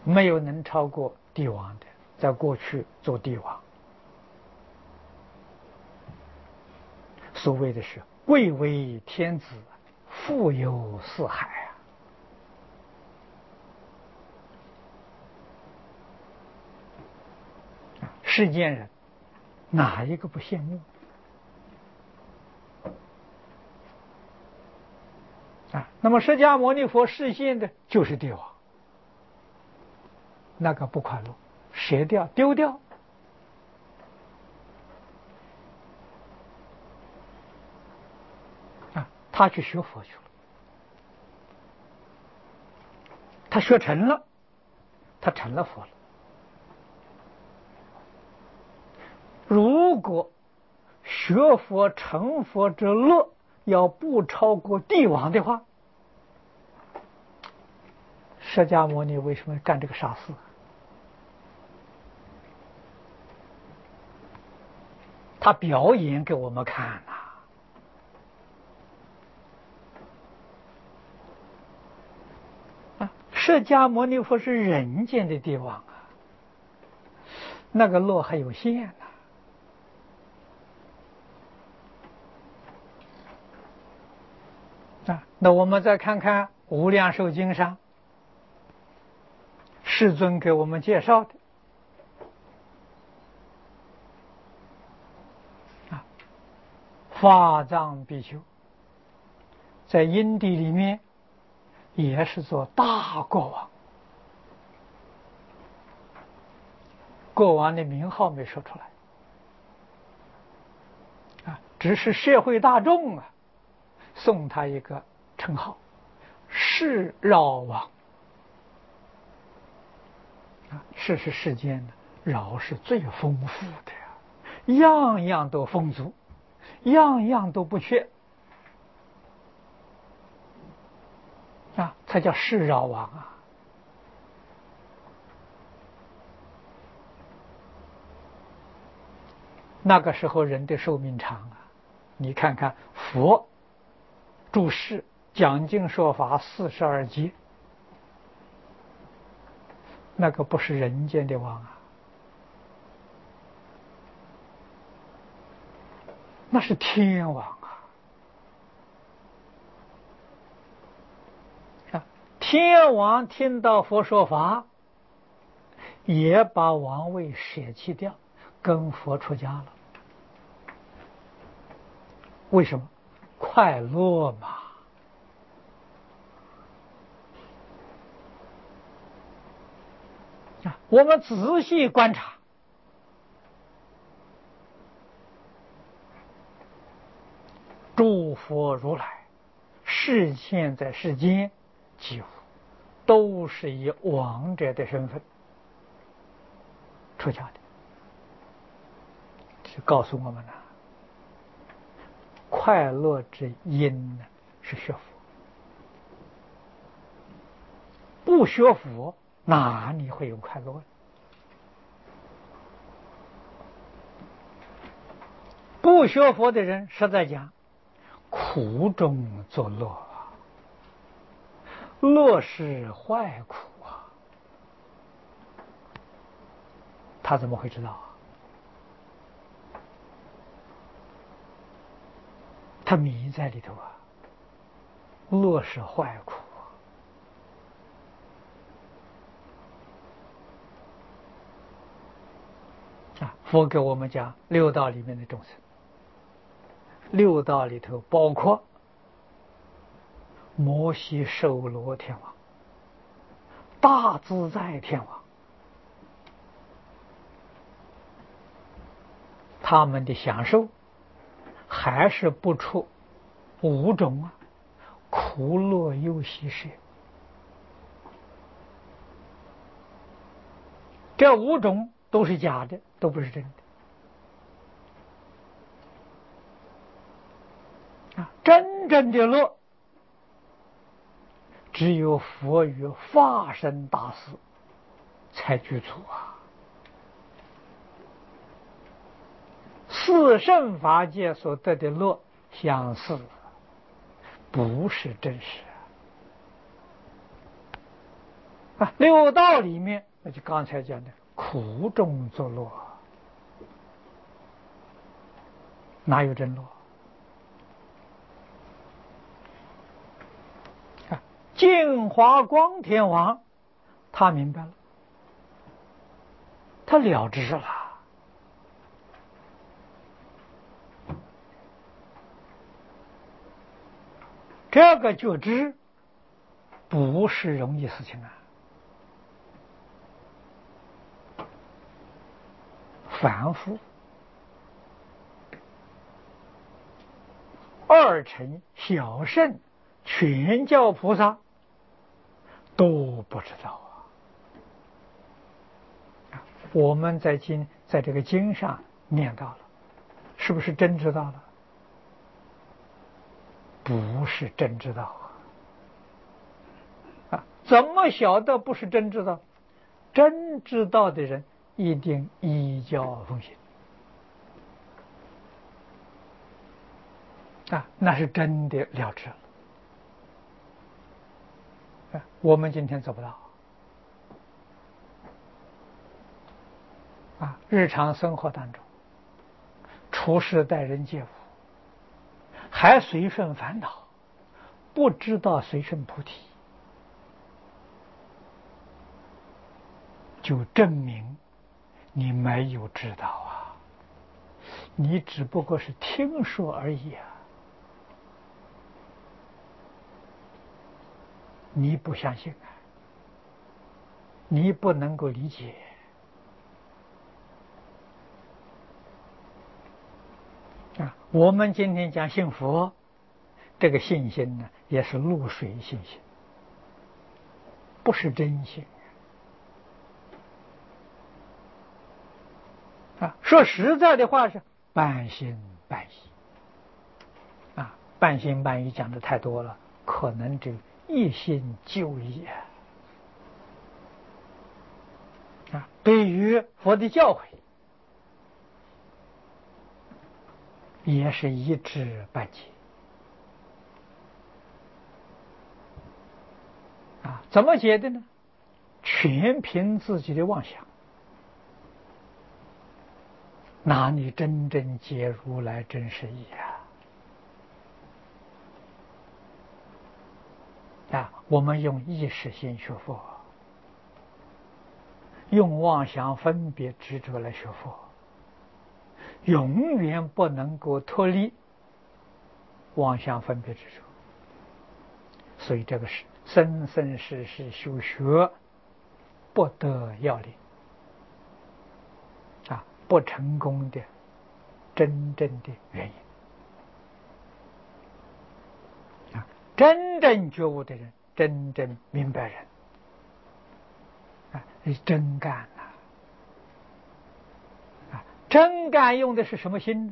没有能超过帝王的，在过去做帝王。所谓的是贵为天子，富有四海啊！世间人哪一个不羡慕啊？那么释迦牟尼佛示现的就是帝王，那个不快乐，舍掉丢掉。他去学佛去了，他学成了，他成了佛了。如果学佛成佛之乐要不超过帝王的话，释迦牟尼为什么干这个傻事？他表演给我们看呐。释迦牟尼佛是人间的帝王啊，那个乐还有限啊。那我们再看看《无量寿经》上，世尊给我们介绍的法藏比丘，在因地里面也是做大国王，国王的名号没说出来啊，只是社会大众啊送他一个称号世饶王啊。是世间的饶是最丰富的呀，样样都丰足，样样都不缺啊，才叫世饶王啊。那个时候人的寿命长啊，你看看佛住世讲经说法42劫，那个不是人间的王啊，那是天王啊！天王听到佛说法，也把王位舍弃掉，跟佛出家了。为什么？快乐嘛！我们仔细观察，诸佛如来示现在世间，几乎都是以王者的身份出家的，是告诉我们了，快乐之因呢是学佛，不学佛哪里会有快乐？不学佛的人，实在讲，苦中作乐啊，乐是坏苦啊，他怎么会知道啊？他迷在里头啊，乐是坏苦啊！佛给我们讲六道里面的众生，六道里头包括摩西受罗天王、大自在天王，他们的享受还是不出五种啊，苦乐忧喜舍，这五种都是假的，都不是真的啊！真正的乐，只有佛与法身大师才具足啊！四圣法界所得的乐相似，不是真实六道里面，那就刚才讲的苦中作乐，哪有真乐？净华光天王他明白了，他了知了。这个觉知不是容易事情啊，凡夫二乘小圣全教菩萨都不知道啊。我们在这个经上念到了，是不是真知道了？不是真知道啊！怎么晓得不是真知道？真知道的人一定依教奉行啊，那是真的了知了。我们今天做不到啊！日常生活当中，处事待人接物，还随顺烦恼，不知道随顺菩提，就证明你没有知道啊！你只不过是听说而已啊！你不相信啊，你不能够理解啊！我们今天讲信佛，这个信心呢，也是露水信心，不是真心啊！说实在的话是半信半疑啊！半信半疑讲的太多了，可能就一心就疑啊！对于佛的教诲，也是一知半解啊！怎么解的呢？全凭自己的妄想，哪里真正解如来真实义啊！我们用意识心学佛，用妄想分别执着来学佛，永远不能够脱离妄想分别执着。所以这个是生生世世修学不得要领啊，不成功的真正的原因啊！真正觉悟的人，真正明白人啊，是真干啊！真干用的是什么心呢？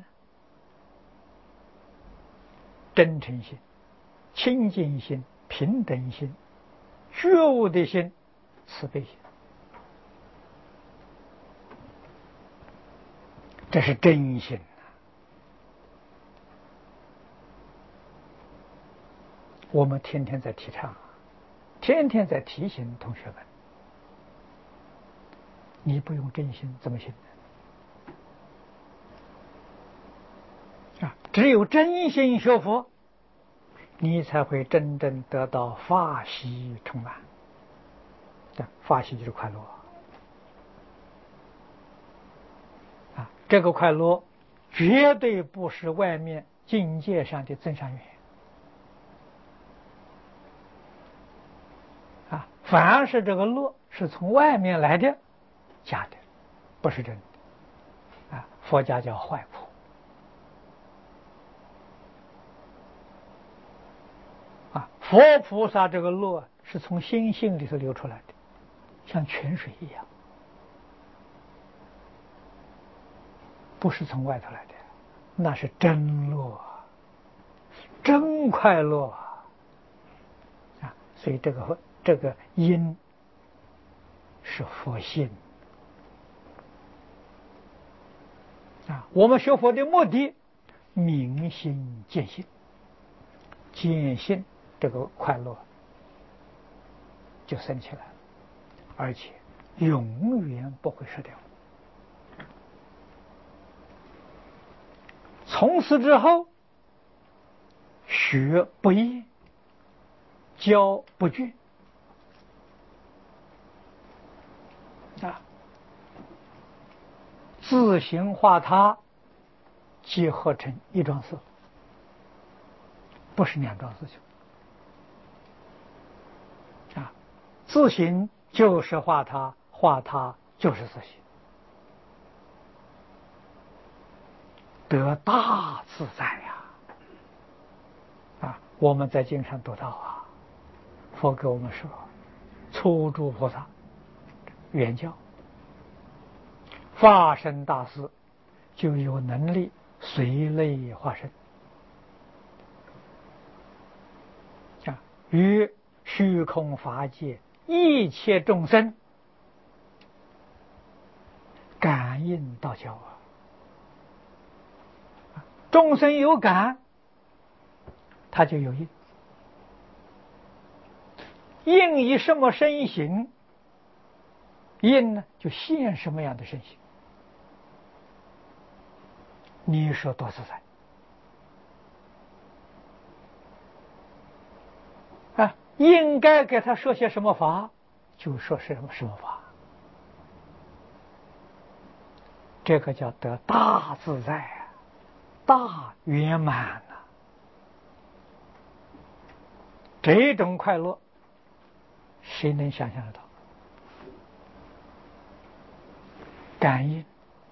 真诚心、清净心、平等心、觉悟的心、慈悲心，这是真心。我们天天在提倡，天天在提醒同学们，你不用真心怎么行啊？只有真心学佛，你才会真正得到法喜充满。法喜就是快乐啊！这个快乐绝对不是外面境界上的增上缘啊！反而是这个乐是从外面来的，假的，不是真的啊！佛家叫坏苦啊！佛菩萨这个乐是从心性里头流出来的，像泉水一样，不是从外头来的，那是真乐，真快乐啊！所以这个因是佛性啊！我们学佛的目的，明心见性，见性这个快乐就升起来了而且永远不会失掉。从此之后，学不厌，教不倦啊，自行化他，结合成一桩事，不是两桩事情啊。自行就是化他，化他就是自行，得大自在呀！啊，我们在经上读到啊，佛给我们说，初住菩萨圆教化身大士，就有能力随类化身啊，与虚空法界一切众生感应道交啊。众生有感，他就有应，应以什么身形，应呢就现什么样的身形。你说多自在啊！应该给他说些什么法，就说什么法，这个叫得大自在啊，大圆满啊！这种快乐，谁能想象得到？感应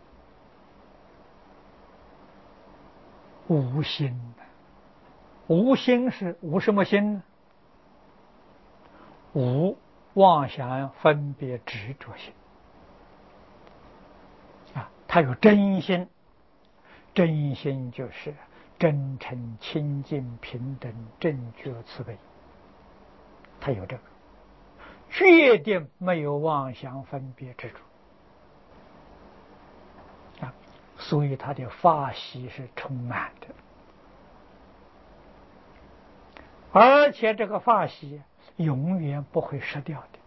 无心，无心是无什么心呢？无妄想分别执着心啊，它有真心，真心就是真诚、清净、平等、正觉、慈悲，它有这个，决定没有妄想分别执着啊，所以他的法喜是充满的，而且这个法喜永远不会失掉的，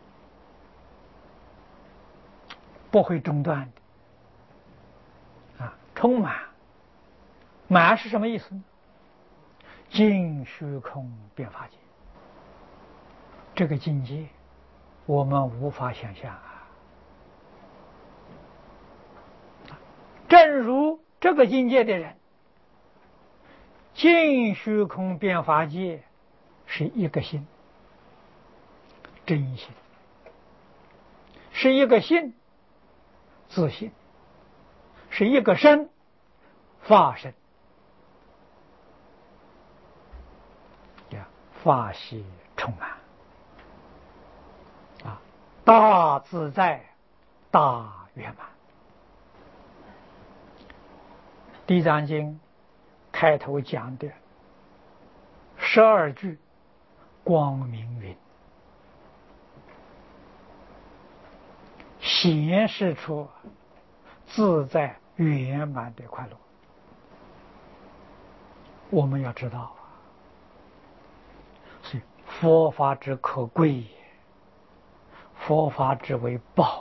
不会中断的啊，充满。满是什么意思呢？尽虚空遍法界，这个境界我们无法想象啊。正如这个境界的人，尽虚空遍法界是一个心，真心，是一个心，自信，是一个身，法身呀，法喜充满啊，大自在，大圆满。地藏经开头讲的12句光明云，显示出自在圆满的快乐。我们要知道啊，所以佛法之可贵，佛法之为宝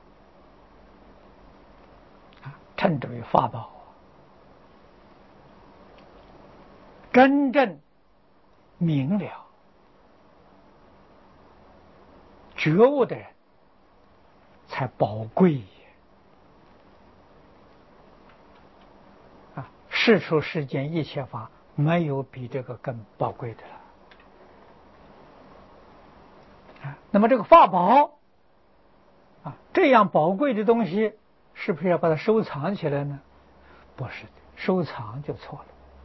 啊，称之为法宝。真正明了觉悟的人才宝贵啊！世出世间一切法，没有比这个更宝贵的了啊！那么这个法宝啊，这样宝贵的东西，是不是要把它收藏起来呢？不是的，收藏就错了，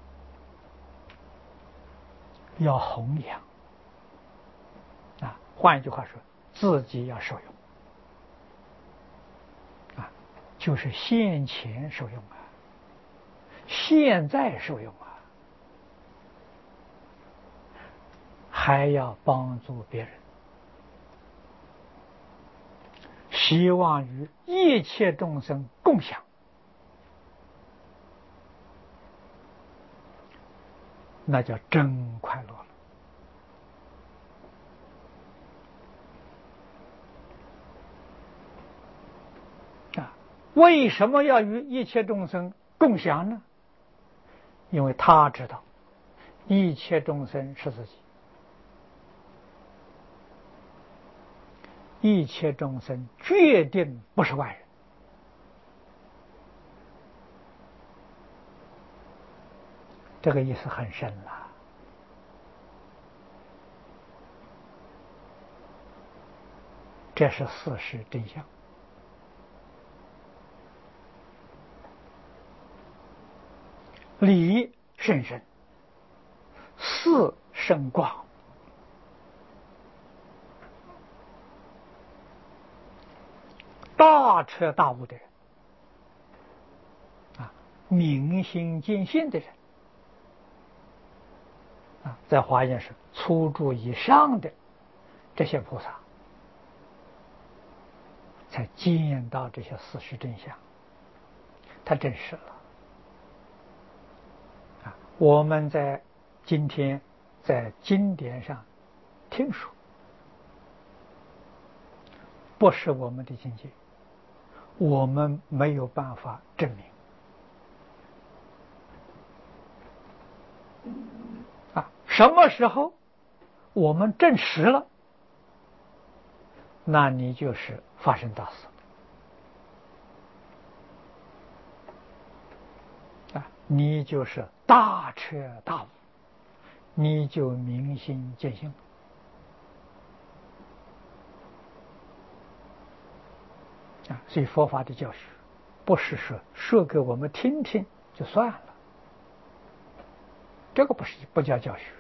要弘扬啊！换一句话说，自己要受用啊，就是现前受用啊，现在受用啊，还要帮助别人，希望与一切众生共享，那叫真快乐了为什么要与一切众生共享呢？因为他知道一切众生是自己，一切众生决定不是外人。这个意思很深了。这是事实真相。理甚深，事甚广。大彻大悟的人明心见性的人在华严是初住以上的这些菩萨，才见到这些事实真相，他证实了。我们在今天在经典上听说，不是我们的境界，我们没有办法证明。什么时候我们证实了，那你就是发生大事你就是大彻大悟，你就明心见性所以佛法的教学不是说给我们听听就算了，这个不叫教学。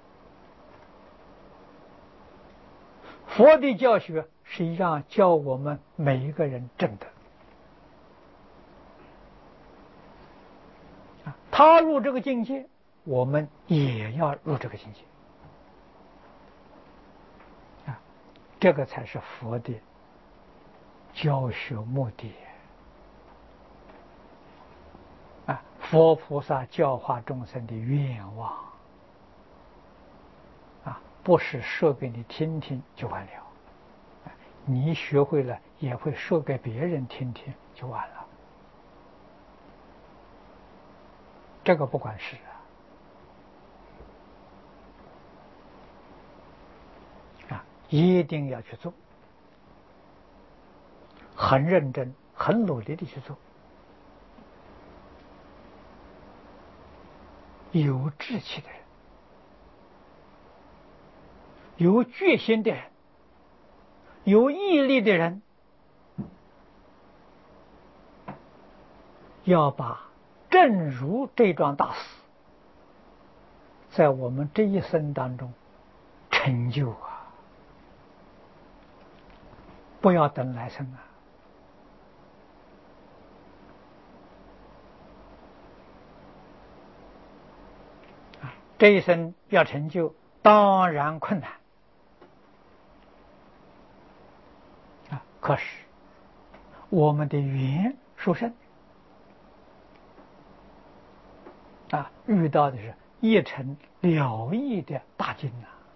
佛的教学实际上教我们每一个人证得。他入这个境界，我们也要入这个境界这个才是佛的教学目的佛菩萨教化众生的愿望不是说给你听听就完了，你学会了也会说给别人听听就完了，这个不管事一定要去做，很认真很努力的去做。有志气的人，有决心的人，有毅力的人，要把正如这桩大事在我们这一生当中成就不要等来生这一生要成就当然困难可是我们的缘殊胜遇到的是一尘了义的大经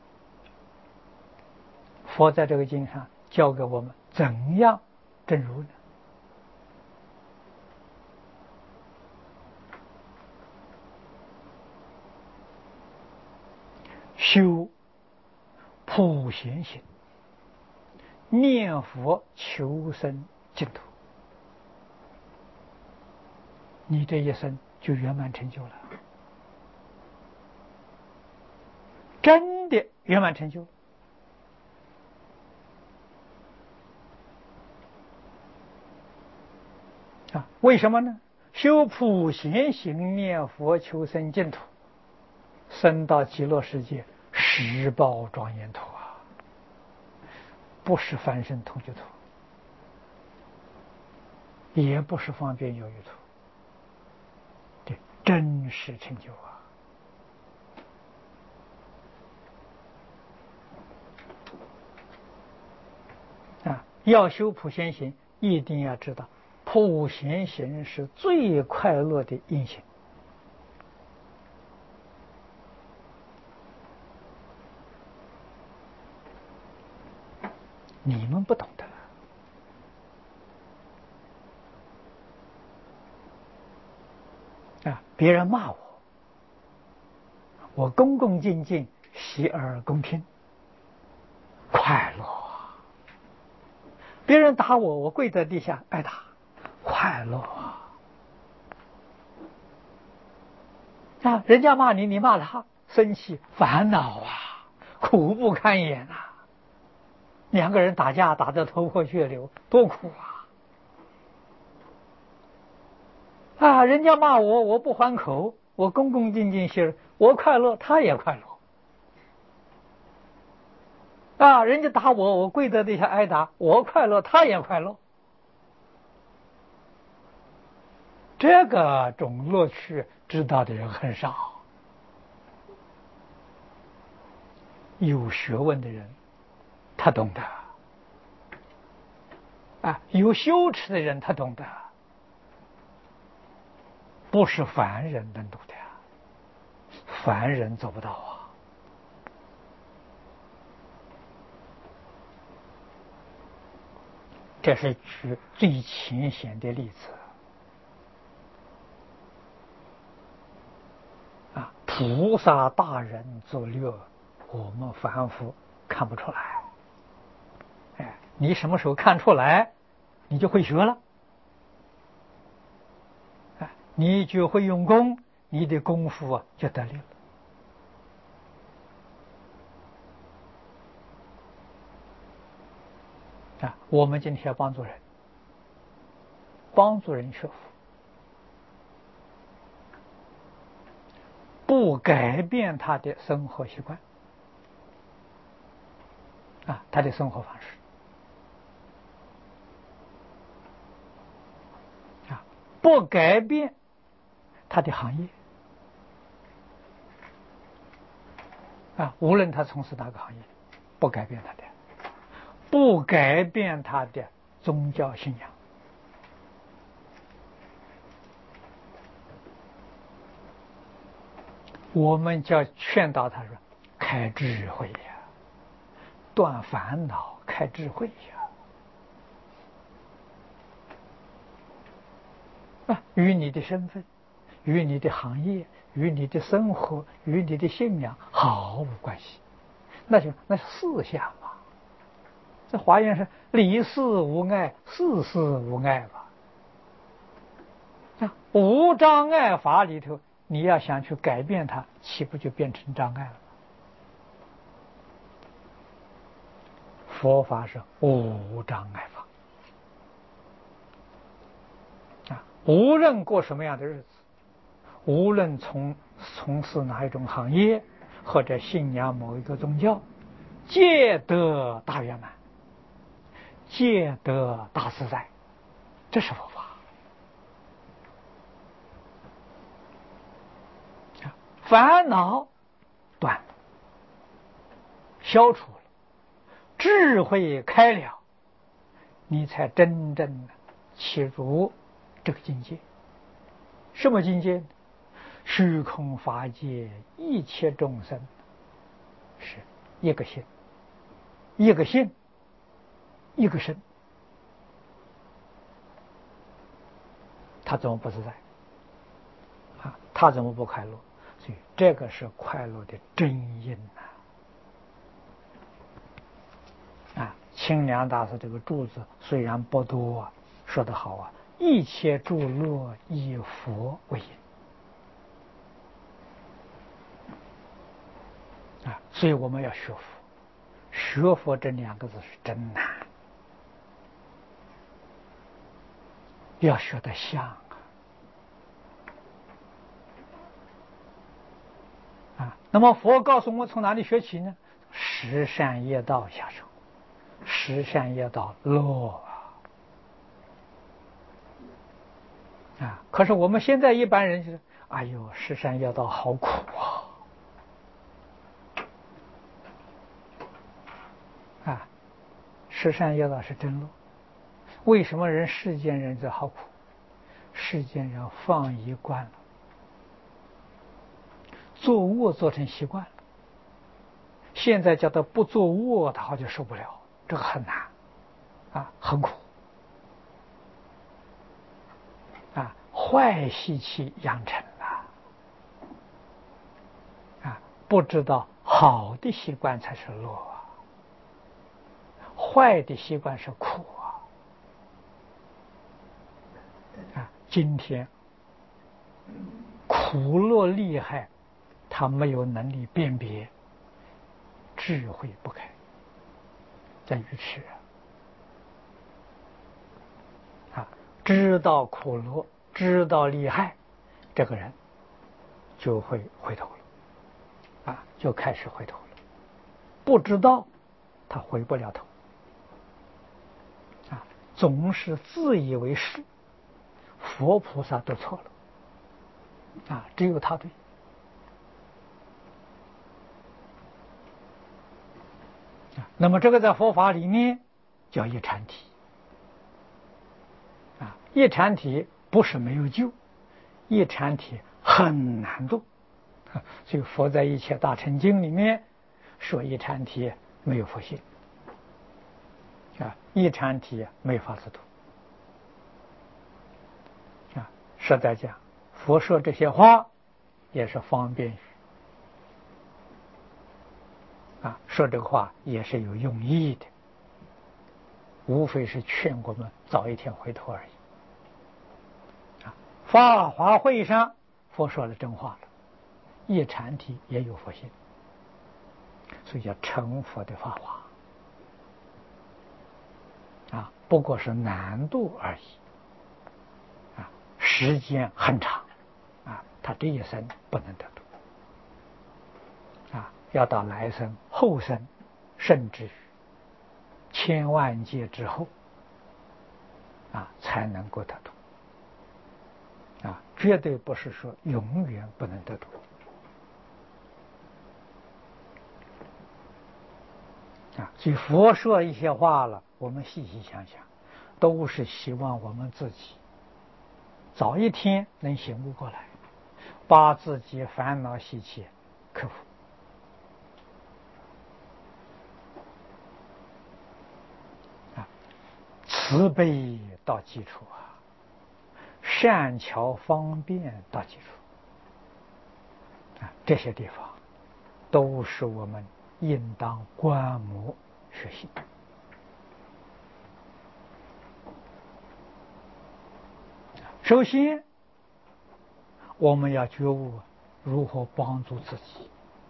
佛在这个经上教给我们怎样正如呢？修普贤行，念佛求生净土，你这一生就圆满成就了，真的圆满成就。为什么呢？修普贤行，念佛求生净土，生到极乐世界十报庄严土不是凡圣同居土，也不是方便有余土，对，真实成就要修普贤行，一定要知道普贤行是最快乐的因行。你们不懂的， 别人骂我，我恭恭敬敬，洗耳恭听，快乐；别人打我，我跪在地下挨打，快乐啊！人家骂你，你骂他，生气烦恼啊，苦不堪言啊！两个人打架打得头破血流，多苦啊！人家骂我，我不还口，我恭恭敬敬些，我快乐，他也快乐啊！人家打我，我跪在地下挨打，我快乐，他也快乐。这个种乐趣知道的人很少，有学问的人他懂得啊，有羞耻的人他懂得，不是凡人能懂的，凡人做不到啊。这是举最浅显的例子啊，菩萨大人作乐，我们凡夫看不出来。哎，你什么时候看出来，你就会学了。哎，你就会用功，你的功夫啊就得力了。啊，我们今天要帮助人，帮助人学佛，不改变他的生活习惯啊，他的生活方式啊，不改变他的行业啊，无论他从事哪个行业，不改变他的，不改变他的宗教信仰。我们就要劝导他说：开智慧呀，断烦恼，开智慧呀。啊，与你的身份、与你的行业、与你的生活、与你的信仰毫无关系，那是事项嘛。这华严是理事无碍，事事无碍吧。无障碍法里头，你要想去改变它，岂不就变成障碍了？佛法是无障碍法啊，无论过什么样的日子，无论从事哪一种行业，或者信仰某一个宗教，皆得大圆满，皆得大自在，这是佛法。烦恼断了，消除了，智慧开了，你才真正的切入这个境界。什么境界？虚空法界一切众生是一个心，一个心，一个身，他怎么不自在啊？他怎么不快乐？所以这个是快乐的真因啊！清凉大师这个注子虽然不多啊，说得好啊，一切诸乐以佛为因啊！所以我们要学佛，学佛这两个字是真难，要学得像啊！那么佛告诉我们从哪里学起呢？十善业道下手，十善业道乐啊！可是我们现在一般人就是，哎呦，十善业道好苦啊！十善业道是真乐。为什么世间人这好苦？世间人放逸惯了，做恶做成习惯了，现在叫他不做恶，他好像受不了，这个很难啊，很苦啊，坏习气养成了不知道好的习惯才是乐啊，坏的习惯是苦啊！今天苦乐厉害，他没有能力辨别，智慧不开，在愚痴啊！知道苦乐，知道利害，这个人就会回头了啊，就开始回头了。不知道，他回不了头啊，总是自以为是，佛菩萨都错了啊，只有他对。那么这个在佛法里面叫一禅体啊，一禅体不是没有救，一禅体很难度，所以佛在《一切大乘经》里面说一禅体没有佛性啊，一禅体没法子度啊。实在讲，佛说这些话也是方便语啊，说这个话也是有用意的，无非是劝我们早一天回头而已啊。法华会上佛说了真话了，一禅体也有佛性，所以叫成佛的法华啊，不过是难度而已啊，时间很长啊，他这一生不能得度啊，要到来生后生，甚至于千万劫之后啊，才能够得度啊，绝对不是说永远不能得度啊。所以佛说一些话了，我们细细想想，都是希望我们自己早一天能醒悟过来，把自己烦恼习气克服啊，慈悲到基础啊，善巧方便到基础啊，这些地方都是我们应当观摩学习。首先，我们要觉悟如何帮助自己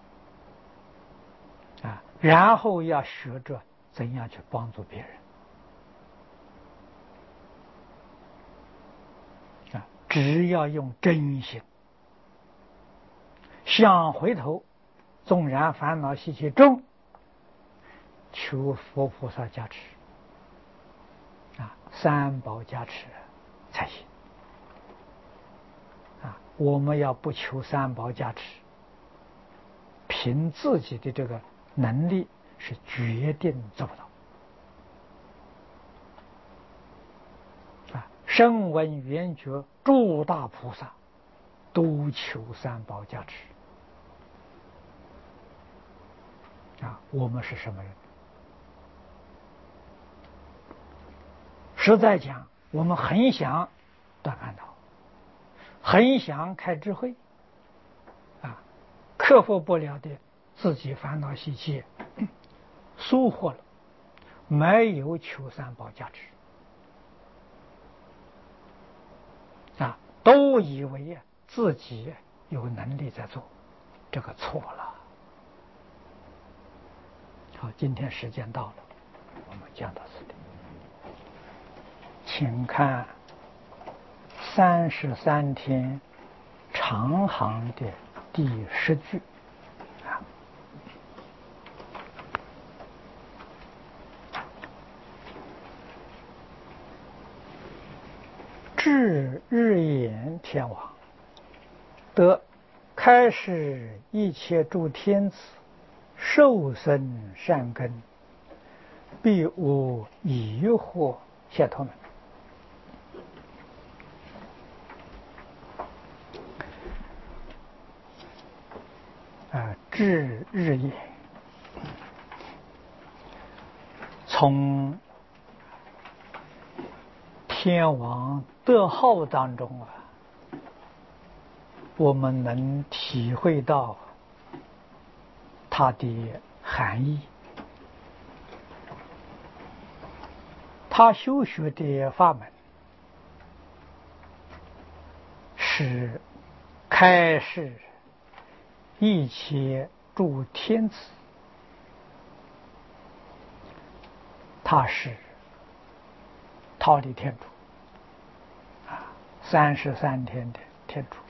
啊，然后要学着怎样去帮助别人啊。只要用真心，想回头，纵然烦恼习气重，求佛菩萨加持啊，三宝加持才行啊。我们要不求三宝加持，凭自己的这个能力是决定做不到啊。声闻缘觉诸大菩萨都求三宝加持啊。我们是什么人？实在讲，我们很想断烦恼，很想开智慧啊，克服不了的自己烦恼习气，疏忽了，没有求三宝加持啊，都以为自己有能力在做，这个错了。好，今天时间到了，我们讲到此地，请看33天长行的第10句啊。至日眼天王，得开示一切诸天子，受生善根，必无疑惑解脱门。至日眼，从天王德号当中我们能体会到它的含义。他修学的法门是开示一切诸天子，他是忉利天主，33天的天主，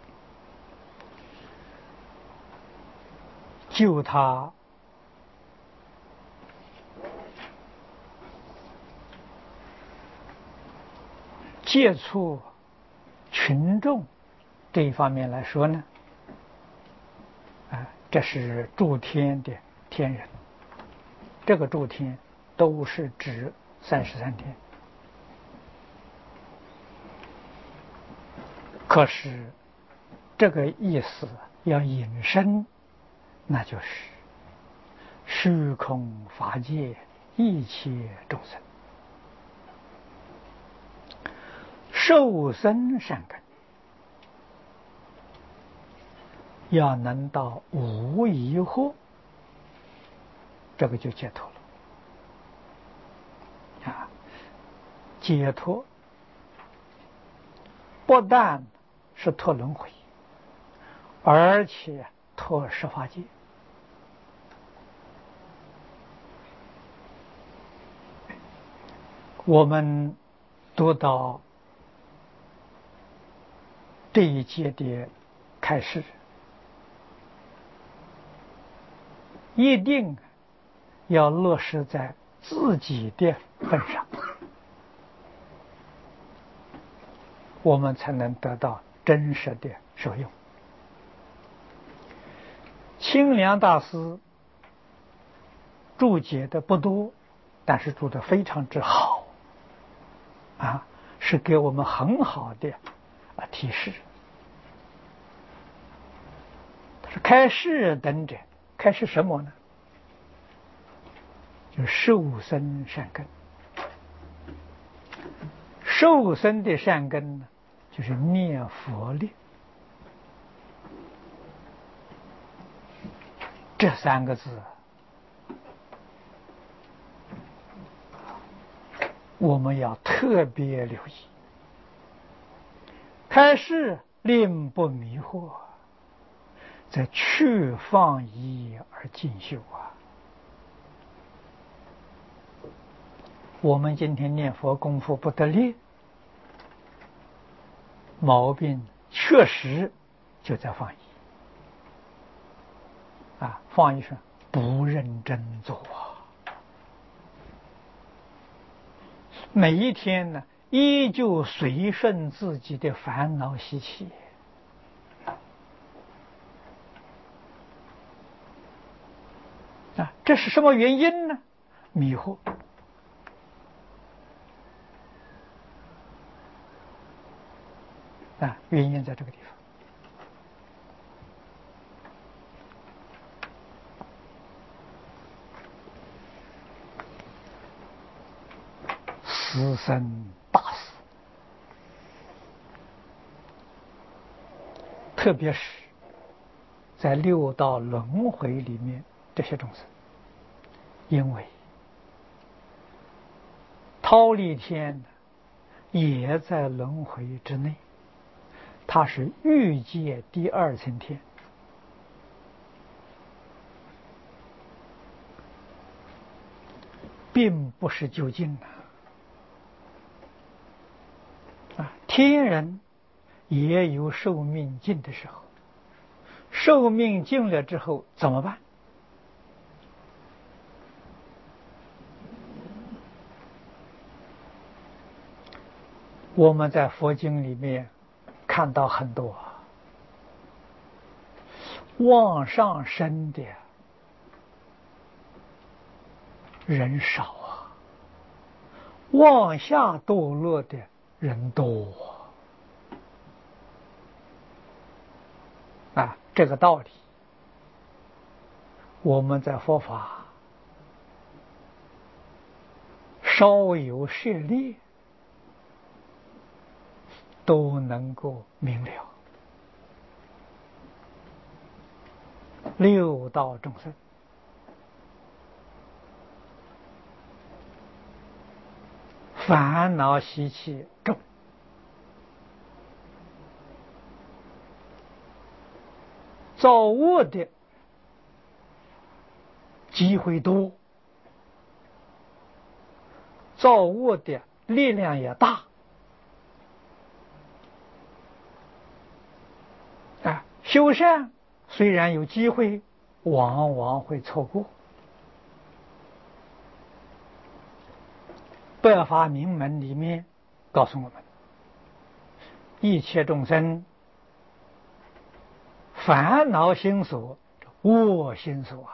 救他接触群众这一方面来说呢，这是诸天的天人，这个诸天都是指33天。可是这个意思要引申，那就是虚空法界一切众生受生善根，要能到无疑惑，这个就解脱了。解脱不但是脱轮回，而且脱十法界。我们读到这一节的开示，一定要落实在自己的份上，我们才能得到真实的受用。清凉大师注解的不多，但是注得非常之好，是给我们很好的提示。他说开示等者，开示什么呢？就是受生善根。受生的善根呢，就是念佛力。这3个字我们要特别留意。开示令不迷惑，则去放逸而进修我们今天念佛功夫不得力，毛病确实就在放逸放逸上不认真做每一天呢，依旧随顺自己的烦恼习气这是什么原因呢？迷惑。原因在这个地方。死生大死，特别是在6道轮回里面，这些众生，因为忉利天也在轮回之内，它是欲界第2层天，并不是究竟天人也有寿命尽的时候，寿命尽了之后怎么办？我们在佛经里面看到很多往上升的人少往下堕落的人多这个道理我们在佛法稍有涉猎都能够明了六道众生烦恼习气重，造恶的机会多，造恶的力量也大。修善虽然有机会，往往会错过。百法明门里面告诉我们，一切众生烦恼心所、恶心所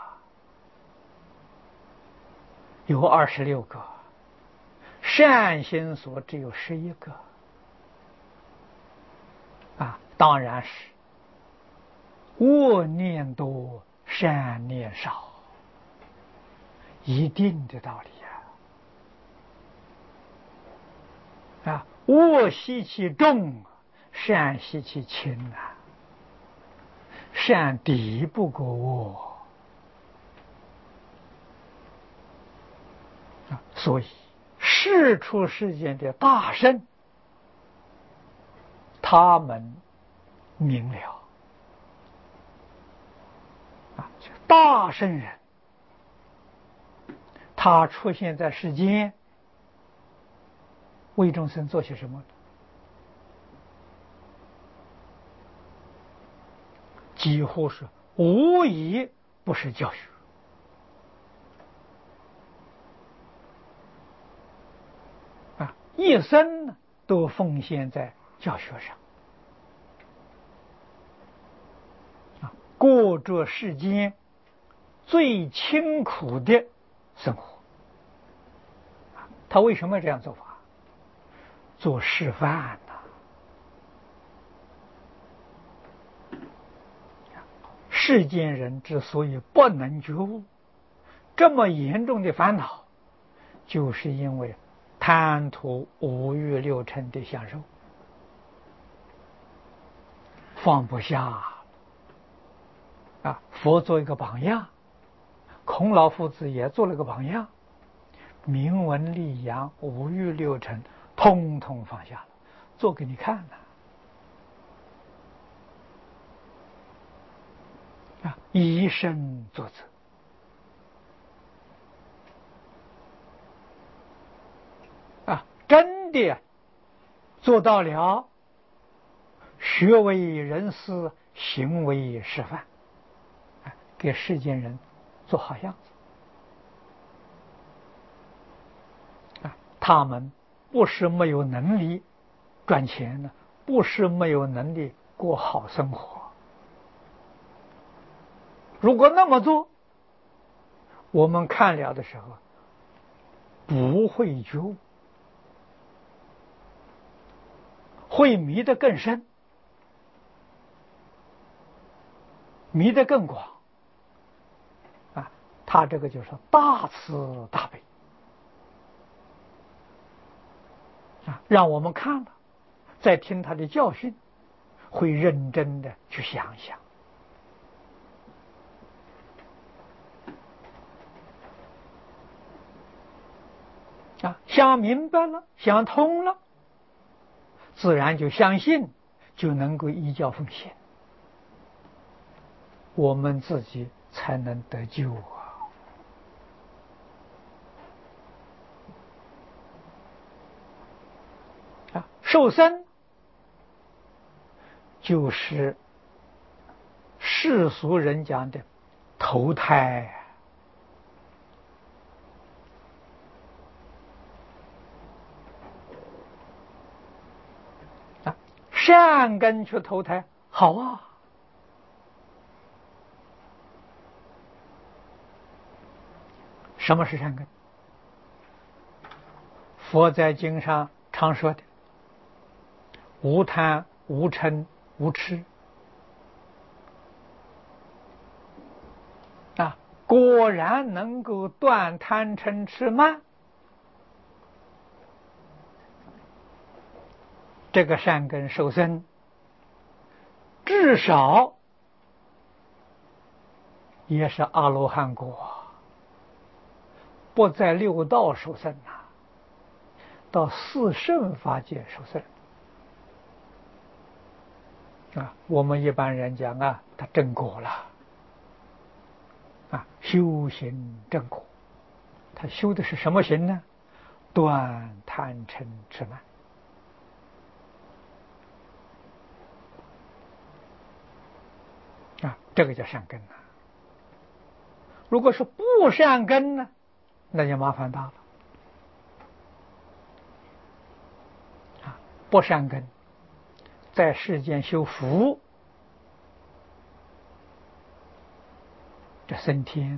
有26个，善心所只有11个。当然是恶念多，善念少，一定的道理恶习气重，善习气轻善敌不过恶所以世出世间的大圣，他们明了大圣人，他出现在世间，为众生做些什么？几乎是无一不是教学一生都奉献在教学上过着世间最清苦的生活。他为什么这样做法？做示范世间人之所以不能觉悟，这么严重的烦恼，就是因为贪图五欲六尘的享受，放不下佛做一个榜样，孔老夫子也做了个榜样，明文利养五欲六尘通通放下了，做给你看以身作则真的做到了学为人师，行为示范，给世间人做好样子他们不是没有能力赚钱呢，不是没有能力过好生活。如果那么做，我们看了的时候不会觉悟，会迷得更深，迷得更广他这个就是大慈大悲让我们看了再听他的教训，会认真的去想想想明白了，想通了，自然就相信，就能够依教奉献，我们自己才能得救受生就是世俗人讲的投胎善根去投胎好什么是善根？佛在经上常说的无贪无嗔无痴果然能够断贪嗔痴慢，这个善根受生至少也是阿罗汉果，不在六道受生呐，到四圣法界受生。我们一般人讲他正果了，修行正果，他修的是什么行呢？断贪嗔痴慢。这个叫善根呐。如果是不善根呢，那就麻烦大了。不善根，在世间修福，这升天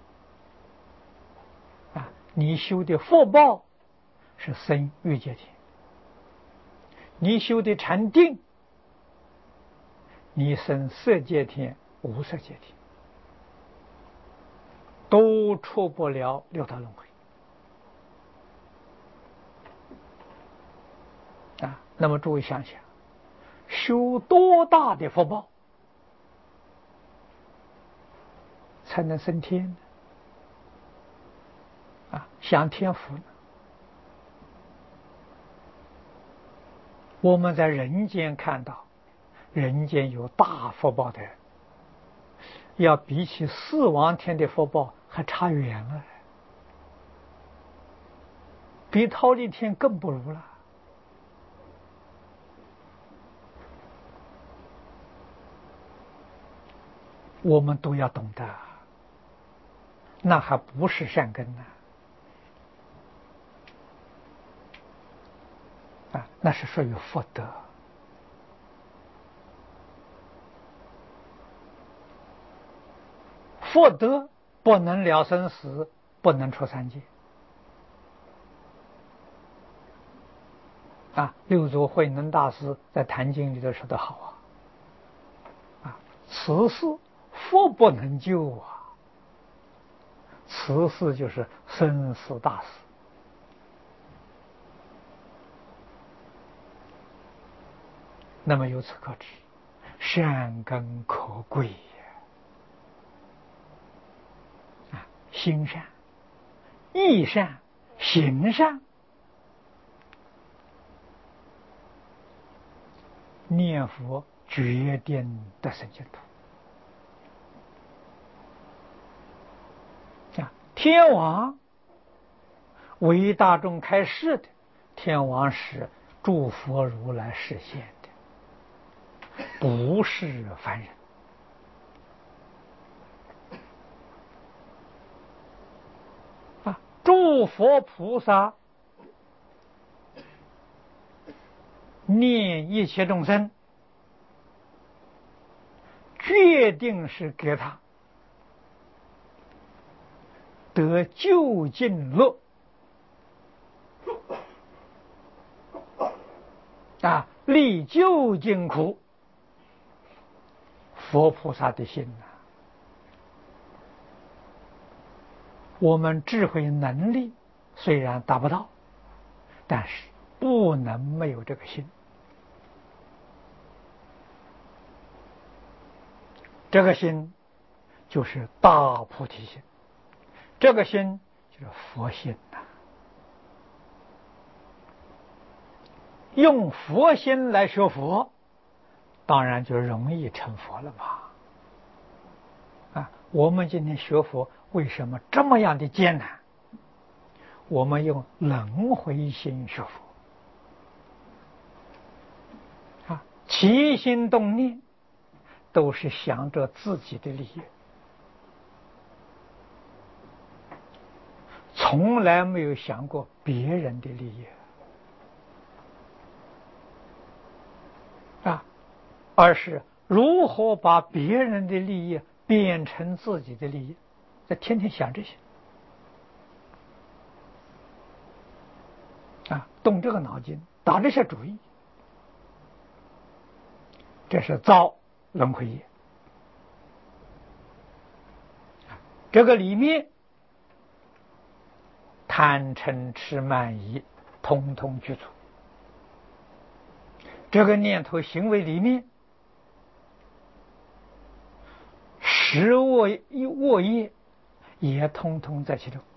你修的福报是升欲界天，你修的禅定，你升色界天、无色界天，都出不了六道轮回那么诸位想想，修多大的福报才能升天呢？享天福呢？我们在人间看到，人间有大福报的人，要比起四王天的福报还差远了，比忉利天更不如了。我们都要懂得，那还不是善根呢？那是属于福德。福德不能了生死，不能出三界。六祖慧能大师在《坛经》里头说得好此事福不能救此事就是生死大事。那么由此可知，善根可贵心善、意善、行善，念佛决定得生净土。天王为大众开示的，天王是诸佛如来示现的，不是凡人。诸佛菩萨念一切众生，决定是给他得究竟乐离究竟苦。佛菩萨的心我们智慧能力虽然达不到，但是不能没有这个心。这个心就是大菩提心，这个心就是佛心用佛心来学佛，当然就容易成佛了嘛。我们今天学佛为什么这么样的艰难？我们用轮回心学佛起心动念都是想着自己的利益，从来没有想过别人的利益而是如何把别人的利益变成自己的利益，在天天想这些动这个脑筋，打这些主意，这是造轮回业。这个里面贪嗔痴慢疑通通具足，这个念头行为里面食卧业也通通在其中。